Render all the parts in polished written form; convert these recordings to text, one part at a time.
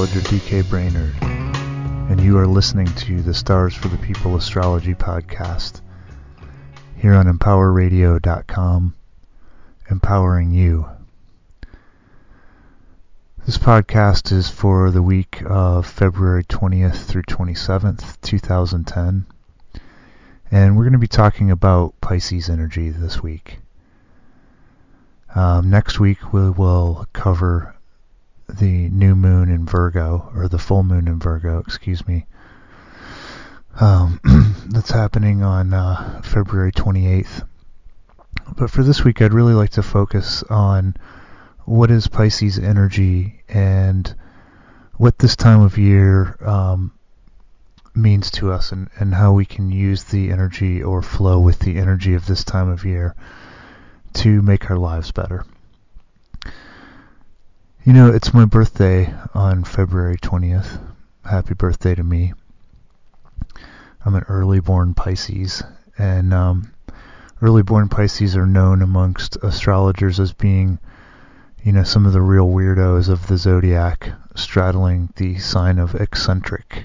astrologer DK Brainerd, and you are listening to the Stars for the People Astrology Podcast here on EmpowerRadio.com, empowering you. This podcast is for the week of February 20th through 27th, 2010, and we're going to be talking about Pisces energy this week. Next week we will cover the new moon in Virgo, or the full moon in Virgo, that's happening on February 28th. But for this week, I'd really like to focus on what is Pisces energy and what this time of year means to us, and how we can use the energy or flow with the energy of this time of year to make our lives better. You know, it's my birthday on February 20th. Happy birthday to me. I'm an early born Pisces, and early born Pisces are known amongst astrologers as being, you know, some of the real weirdos of the zodiac, straddling the sign of eccentric,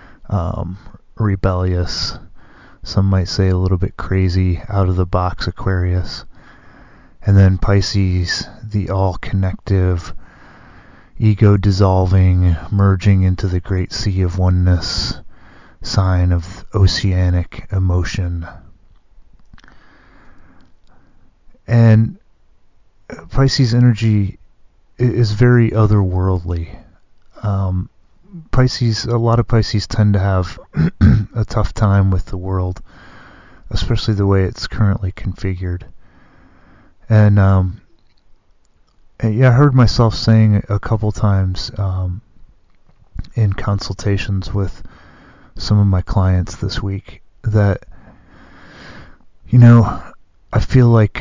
rebellious, some might say a little bit crazy, out of the box Aquarius. And then Pisces, the all-connective, ego-dissolving, merging into the great sea of oneness, sign of oceanic emotion. And Pisces energy is very otherworldly. A lot of Pisces tend to have a tough time with the world, especially the way it's currently configured. And I heard myself saying a couple times in consultations with some of my clients this week that, you know, I feel like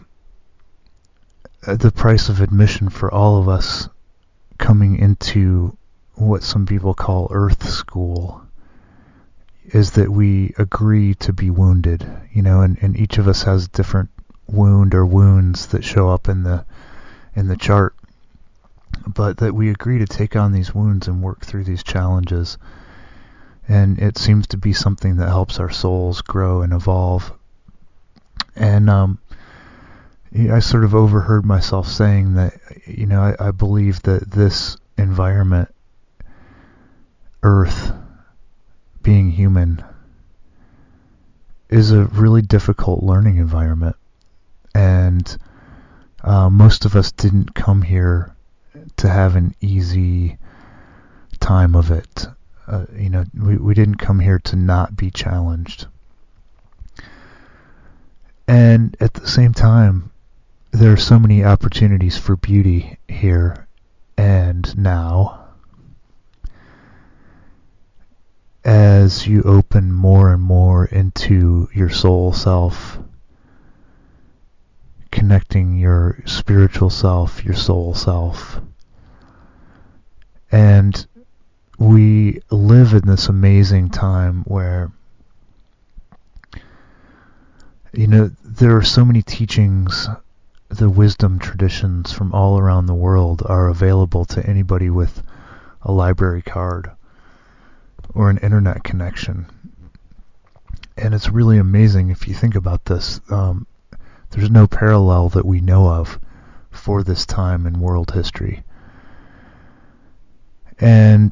the price of admission for all of us coming into what some people call Earth School is that we agree to be wounded, you know, and each of us has different wound or wounds that show up in the chart, but that we agree to take on these wounds and work through these challenges. And it seems to be something that helps our souls grow and evolve. And I sort of overheard myself saying that, you know, I believe that this environment, Earth, being human, is a really difficult learning environment. And most of us didn't come here to have an easy time of it. You know, we didn't come here to not be challenged. And at the same time, there are so many opportunities for beauty here and now. As you open more and more into your soul self, connecting your spiritual self, your soul self. And we live in this amazing time where, you know, there are so many teachings, the wisdom traditions from all around the world are available to anybody with a library card or an internet connection. And it's really amazing if you think about this. There's no parallel that we know of for this time in world history. And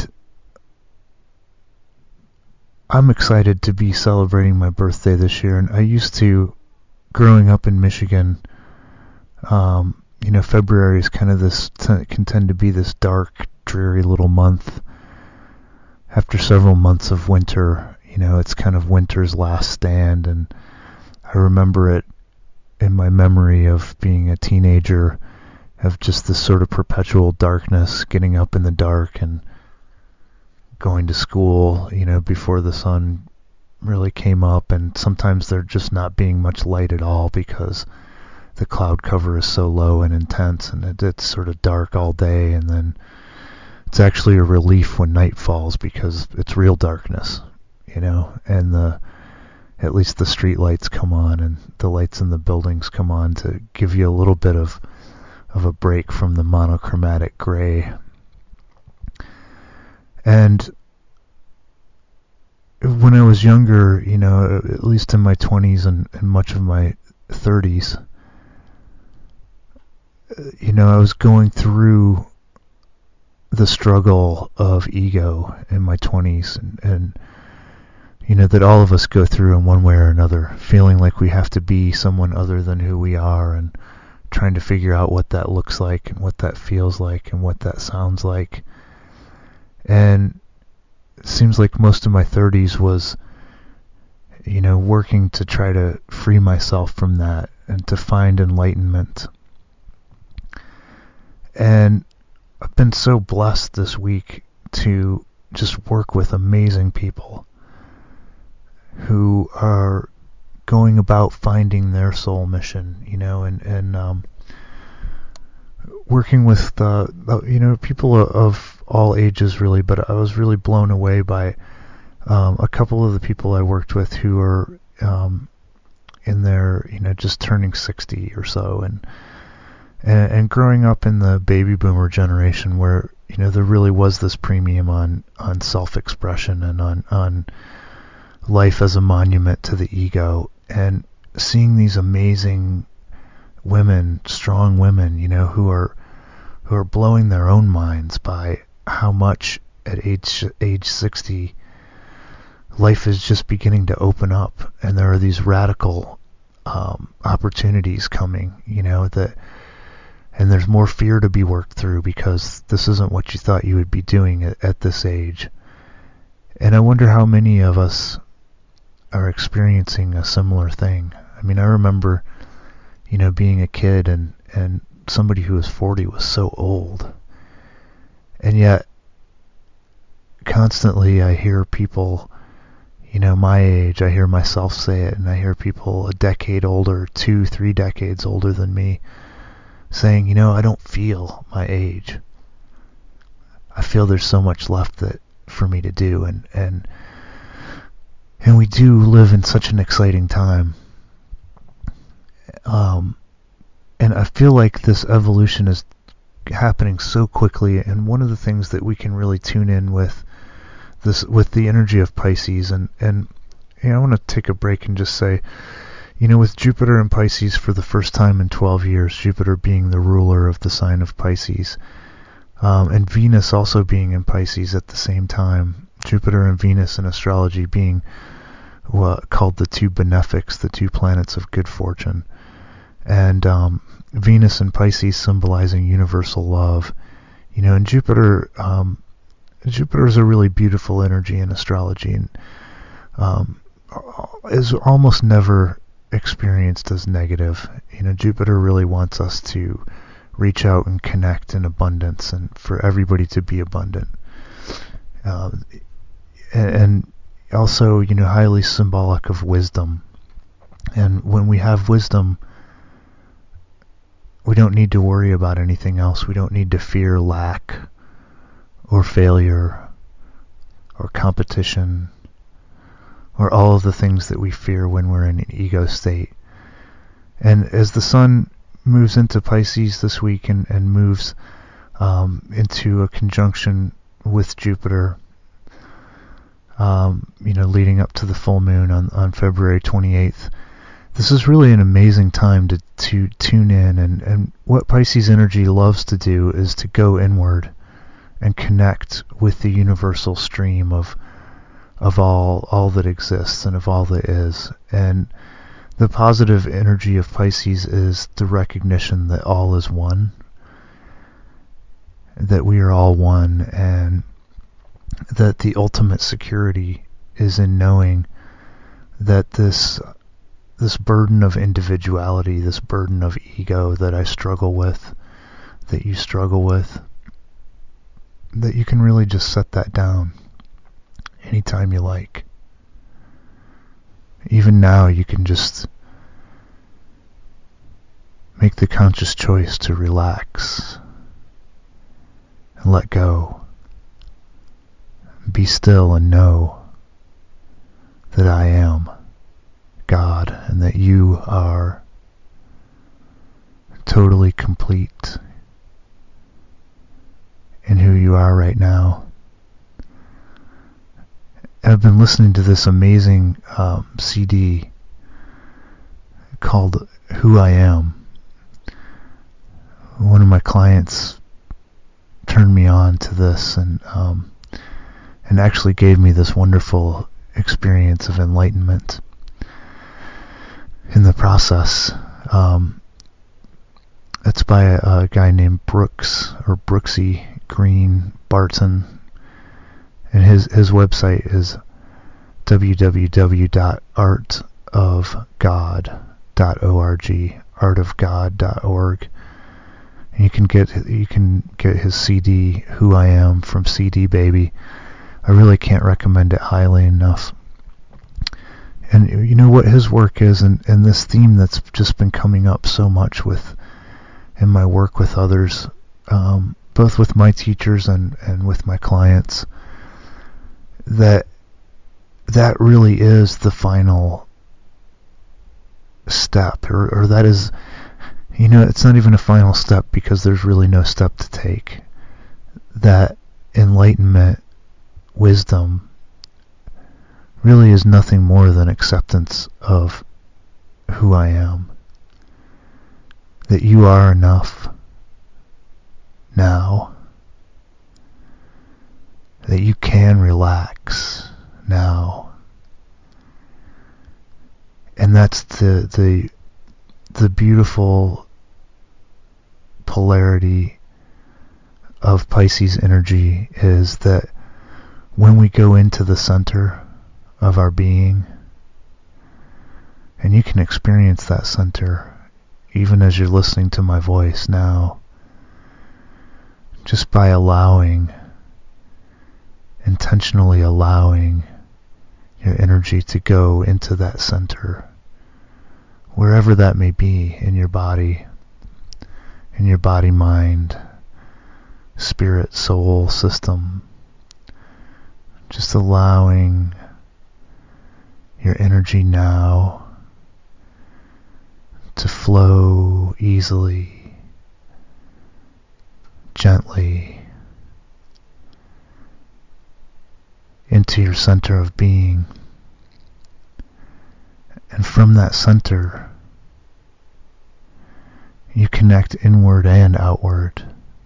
I'm excited to be celebrating my birthday this year. And I used to, growing up in Michigan, you know, February is kind of this, can tend to be this dark, dreary little month. After several months of winter, you know, it's kind of winter's last stand. And I remember it in my memory of being a teenager, of just this sort of perpetual darkness, getting up in the dark and going to school, you know, before the sun really came up, and sometimes there just not being much light at all because the cloud cover is so low and intense, and it's sort of dark all day, and then it's actually a relief when night falls because it's real darkness, you know, and at least the street lights come on and the lights in the buildings come on to give you a little bit of a break from the monochromatic gray. And when I was younger, at least in my 20s and much of my 30s, I was going through the struggle of ego in my 20s, and that all of us go through in one way or another, feeling like we have to be someone other than who we are, and trying to figure out what that looks like and what that feels like and what that sounds like. And it seems like most of my 30s was, working to try to free myself from that and to find enlightenment. And I've been so blessed this week to just work with amazing people who are going about finding their soul mission, and working with people of all ages, really. But I was really blown away by a couple of the people I worked with who are in their, just turning 60 or so, and growing up in the baby boomer generation, where there really was this premium on self-expression and on life as a monument to the ego, and seeing these amazing women, strong women, who are blowing their own minds by how much at age 60 life is just beginning to open up, and there are these radical opportunities coming, and there's more fear to be worked through because this isn't what you thought you would be doing at this age. And I wonder how many of us are experiencing a similar thing. I mean, I remember, being a kid and somebody who was 40 was so old. And yet, constantly I hear people, my age, I hear myself say it, and I hear people a decade older, 2-3 decades older than me, saying, I don't feel my age. I feel there's so much left for me to do, and we do live in such an exciting time. And I feel like this evolution is happening so quickly, and one of the things that we can really tune in with the energy of Pisces, and I want to take a break and just say, with Jupiter in Pisces for the first time in 12 years, Jupiter being the ruler of the sign of Pisces, and Venus also being in Pisces at the same time, Jupiter and Venus in astrology being called the two benefics, the two planets of good fortune, and Venus in Pisces symbolizing universal love, and Jupiter is a really beautiful energy in astrology, and is almost never experienced as negative. Jupiter really wants us to reach out and connect in abundance, and for everybody to be abundant, and also highly symbolic of wisdom. And when we have wisdom, we don't need to worry about anything else. We don't need to fear lack or failure or competition or all of the things that we fear when we're in an ego state. And as the sun moves into Pisces this week and moves into a conjunction with Jupiter, leading up to the full moon on February 28th, this is really an amazing time to tune in. And what Pisces energy loves to do is to go inward and connect with the universal stream of all that exists and of all that is. And the positive energy of Pisces is the recognition that all is one, that we are all one, and that the ultimate security is in knowing that this burden of individuality, this burden of ego that I struggle with, that you struggle with, that you can really just set that down anytime you like. Even now, you can just make the conscious choice to relax and let go. Be still and know that I am God, and that you are totally complete in who you are right now. I've been listening to this amazing CD called Who I Am. One of my clients turned me on to this and actually gave me this wonderful experience of enlightenment in the process. It's by a guy named Brooksy Green Barton, and his website is www.artofgod.org, artofgod.org. And you can get his CD Who I Am from CD Baby. I really can't recommend it highly enough. And you know what his work is, and this theme that's just been coming up so much in my work with others, both with my teachers and with my clients, that really is the final step, or that is, it's not even a final step because there's really no step to take. That enlightenment, wisdom, really is nothing more than acceptance of who I am. That you are enough now. That you can relax now. And that's the beautiful polarity of Pisces energy, is that when we go into the center of our being, and you can experience that center even as you're listening to my voice now, just by intentionally allowing your energy to go into that center, wherever that may be in your body, mind, spirit, soul, system. Just allowing your energy now to flow easily, gently into your center of being. And from that center, you connect inward and outward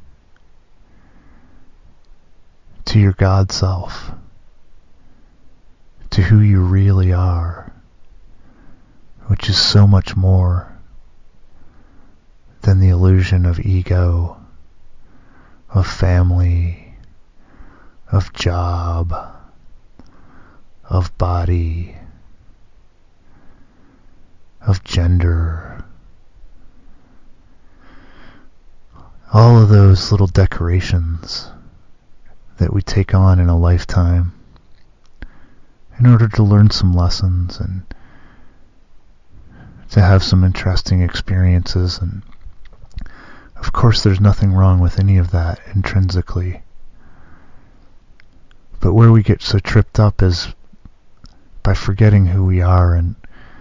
to your God self, to who you really are, which is so much more than the illusion of ego, of family, of job, of body, of gender. All of those little decorations that we take on in a lifetime in order to learn some lessons and to have some interesting experiences. And of course there's nothing wrong with any of that intrinsically. But where we get so tripped up is by forgetting who we are. And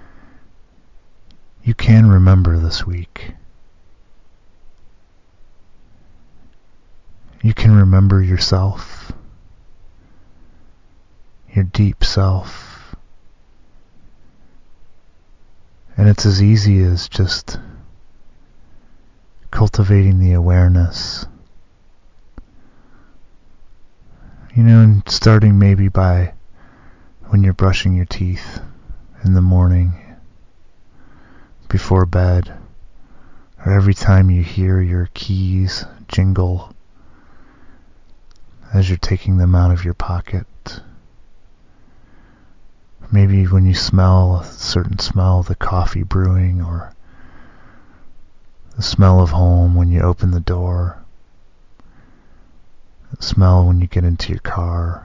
you can remember this week. You can remember yourself, your deep self. And it's as easy as just cultivating the awareness. And starting maybe by when you're brushing your teeth in the morning, before bed, or every time you hear your keys jingle as you're taking them out of your pocket. Maybe when you smell a certain smell, the coffee brewing, or the smell of home when you open the door, the smell when you get into your car.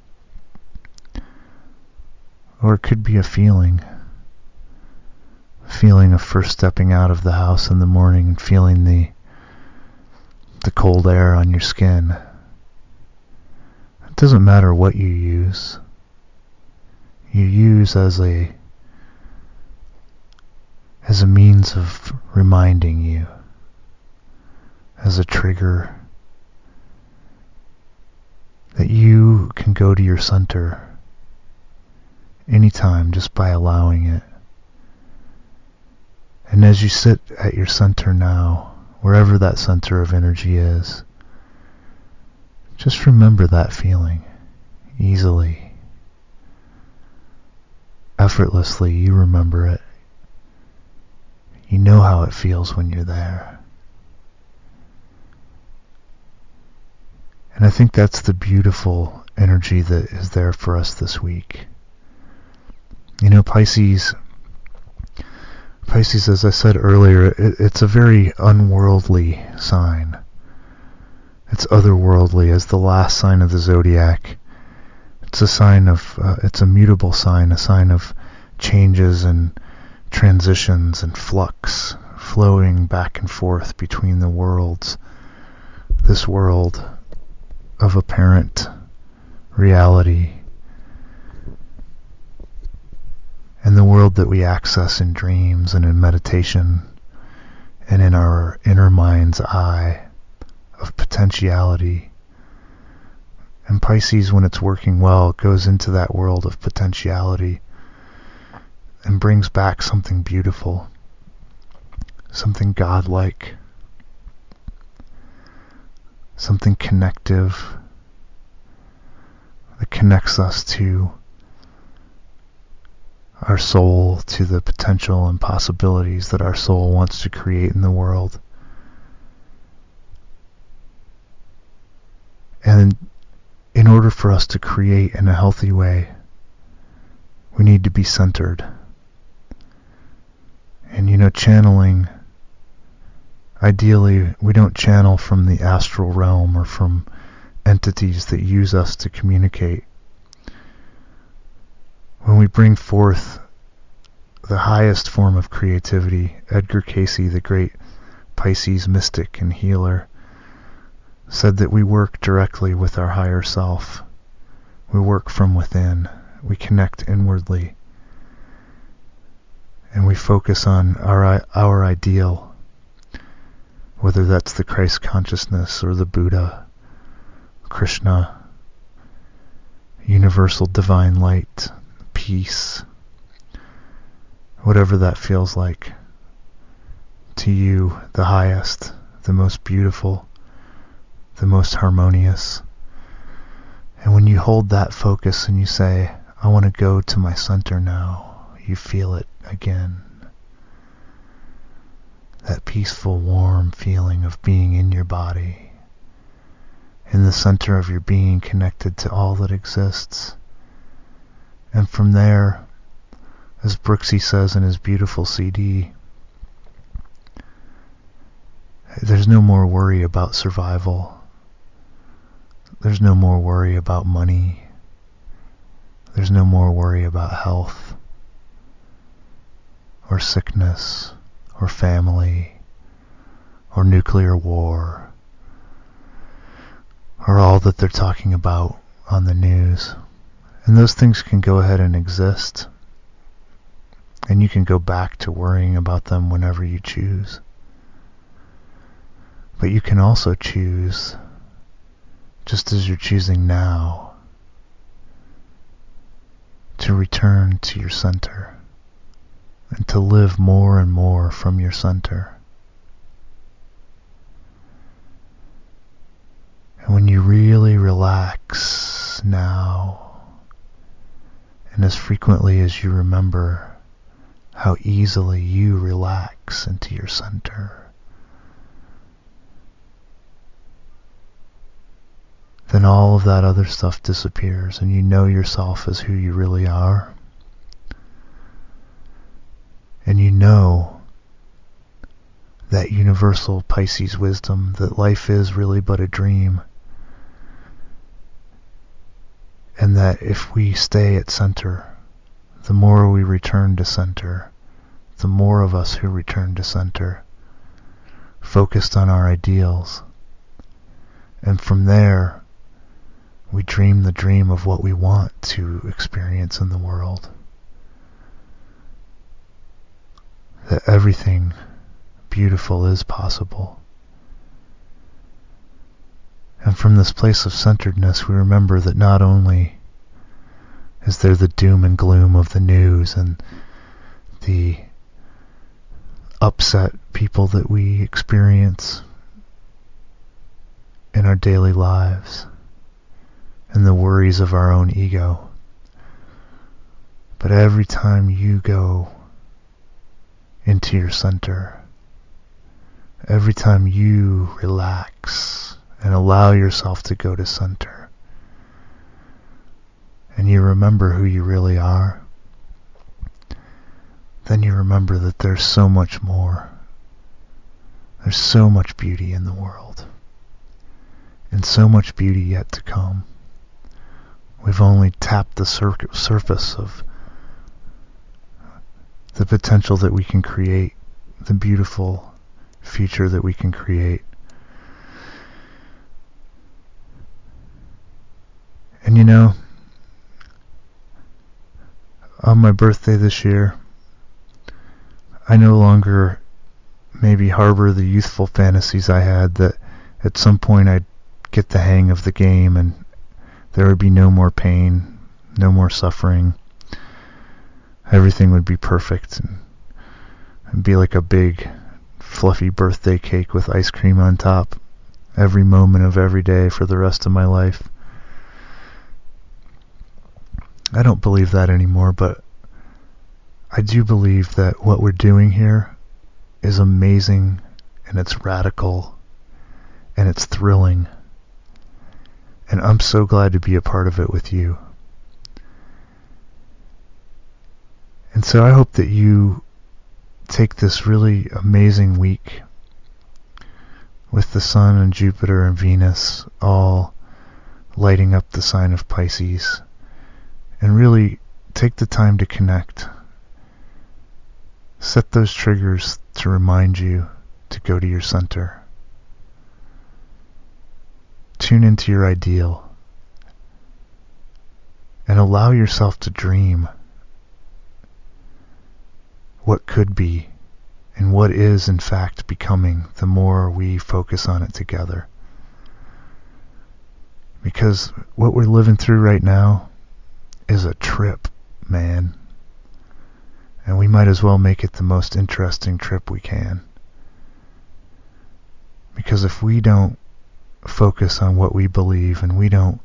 Or it could be a feeling of first stepping out of the house in the morning and feeling the cold air on your skin. It doesn't matter what you use. You use as a means of reminding you, as a trigger, that you can go to your center anytime, just by allowing it. And as you sit at your center now, wherever that center of energy is, just remember that feeling easily, effortlessly. You remember it. You know how it feels when you're there. And I think that's the beautiful energy that is there for us this week. You know, Pisces, as I said earlier, it's a very unworldly sign. It's otherworldly as the last sign of the zodiac. It's a sign of, it's a mutable sign, a sign of changes and transitions and flux, flowing back and forth between the worlds. This world of apparent reality and the world that we access in dreams and in meditation and in our inner mind's eye of potentiality. And Pisces, when it's working well, goes into that world of potentiality and brings back something beautiful, something godlike, something connective that connects us to our soul, to the potential and possibilities that our soul wants to create in the world. And in order for us to create in a healthy way, we need to be centered. And you know, channeling, ideally, we don't channel from the astral realm or from entities that use us to communicate. When we bring forth the highest form of creativity, Edgar Cayce, the great Pisces mystic and healer, said that we work directly with our higher self. We work from within. We connect inwardly. And we focus on our ideal, whether that's the Christ consciousness or the Buddha, Krishna, universal divine light, peace, whatever that feels like to you, the highest, the most beautiful, the most harmonious. And when you hold that focus and you say, I want to go to my center now, you feel it again. That peaceful, warm feeling of being in your body, in the center of your being, connected to all that exists. And from there, as Brooksy says in his beautiful CD, there's no more worry about survival. There's no more worry about money. There's no more worry about health or sickness or family or nuclear war or all that they're talking about on the news. And those things can go ahead and exist, and you can go back to worrying about them whenever you choose. But you can also choose, just as you're choosing now, to return to your center and to live more and more from your center. And when you really relax now, and as frequently as you remember how easily you relax into your center, then all of that other stuff disappears and you know yourself as who you really are. And you know that universal Pisces wisdom that life is really but a dream. And that if we stay at center, the more we return to center, the more of us who return to center, focused on our ideals. And from there, we dream the dream of what we want to experience in the world. That everything beautiful is possible. And from this place of centeredness, we remember that not only Is there the doom and gloom of the news and the upset people that we experience in our daily lives and the worries of our own ego? But every time you go into your center, every time you relax and allow yourself to go to center, and you remember who you really are, then you remember that there's so much more. There's so much beauty in the world, and so much beauty yet to come. We've only tapped the surface of the potential that we can create, the beautiful future that we can create. And you know, on my birthday this year, I no longer maybe harbor the youthful fantasies I had that at some point I'd get the hang of the game and there would be no more pain, no more suffering. Everything would be perfect and it'd be like a big fluffy birthday cake with ice cream on top every moment of every day for the rest of my life. I don't believe that anymore, but I do believe that what we're doing here is amazing, and it's radical, and it's thrilling, and I'm so glad to be a part of it with you. And so I hope that you take this really amazing week with the Sun and Jupiter and Venus all lighting up the sign of Pisces, and really take the time to connect. Set those triggers to remind you to go to your center. Tune into your ideal and allow yourself to dream what could be and what is in fact becoming the more we focus on it together. Because what we're living through right now is a trip, man. And we might as well make it the most interesting trip we can. Because if we don't focus on what we believe and we don't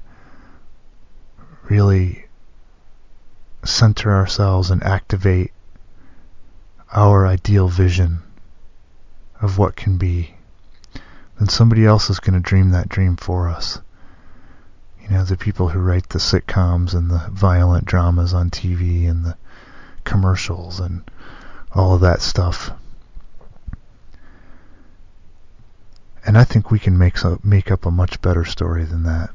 really center ourselves and activate our ideal vision of what can be, then somebody else is going to dream that dream for us. You know, the people who write the sitcoms and the violent dramas on TV and the commercials and all of that stuff. And I think we can make up a much better story than that.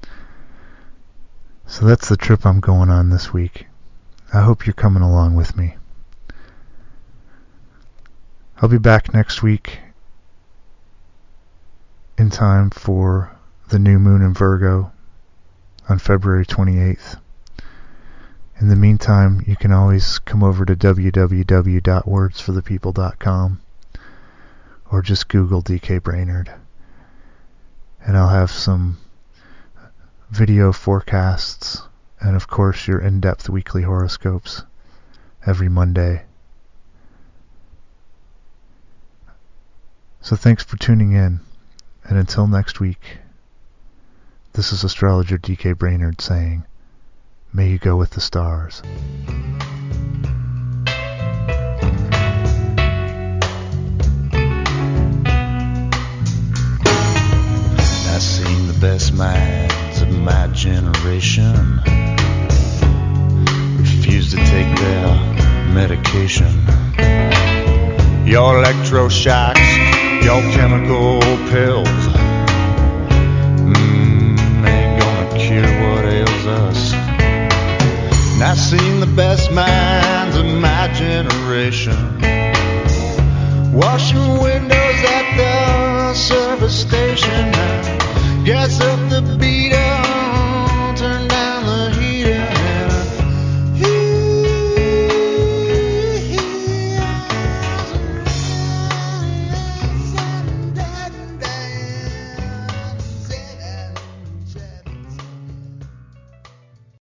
So that's the trip I'm going on this week. I hope you're coming along with me. I'll be back next week in time for the new moon in Virgo on February 28th. In the meantime, you can always come over to www.wordsforthepeople.com or just Google DK Brainerd. And I'll have some video forecasts and, of course, your in-depth weekly horoscopes every Monday. So thanks for tuning in. And until next week, this is astrologer DK Brainerd saying, may you go with the stars. I've seen the best minds of my generation refuse to take their medication. Your electroshocks, your chemical pills, ain't gonna cure what ails us. And I've seen the best minds of my generation washing windows at the service station. Guess